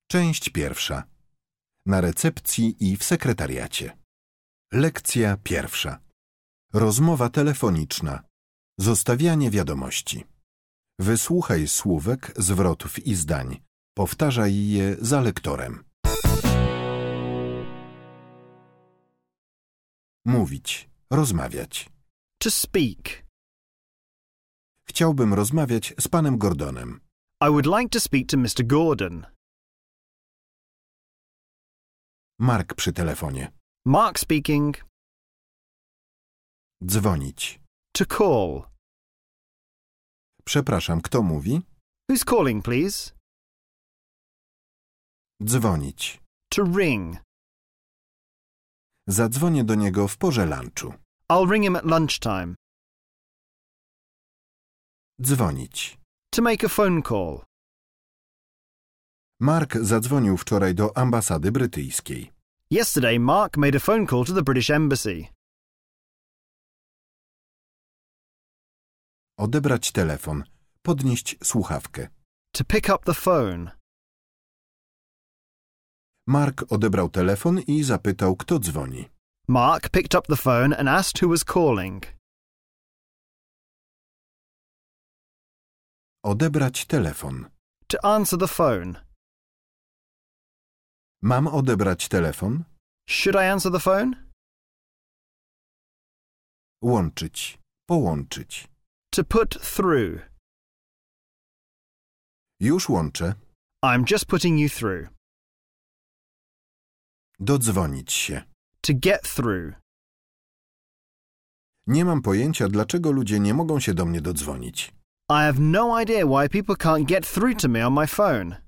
Część pierwsza. Na recepcji i w sekretariacie. Lekcja pierwsza. Rozmowa telefoniczna. Zostawianie wiadomości. Wysłuchaj słówek, zwrotów i zdań. Powtarzaj je za lektorem. Mówić. Rozmawiać. To speak. Chciałbym rozmawiać z panem Gordonem. I would like to speak to Mr. Gordon. Mark przy telefonie. Mark speaking. Dzwonić. To call. Przepraszam, kto mówi? Who's calling, please? Dzwonić. To ring. Zadzwonię do niego w porze lunchu. I'll ring him at lunchtime. Dzwonić. To make a phone call. Mark zadzwonił wczoraj do ambasady brytyjskiej. Yesterday, Mark made a phone call to the British Embassy. Odebrać telefon. Podnieść słuchawkę. To pick up the phone. Mark odebrał telefon i zapytał, kto dzwoni. Mark picked up the phone and asked who was calling. Odebrać telefon. To answer the phone. Mam odebrać telefon? Should I answer the phone? Łączyć. Połączyć. To put through. Już łączę. I'm just putting you through. Dodzwonić się. To get through. Nie mam pojęcia, dlaczego ludzie nie mogą się do mnie dodzwonić. I have no idea why people can't get through to me on my phone.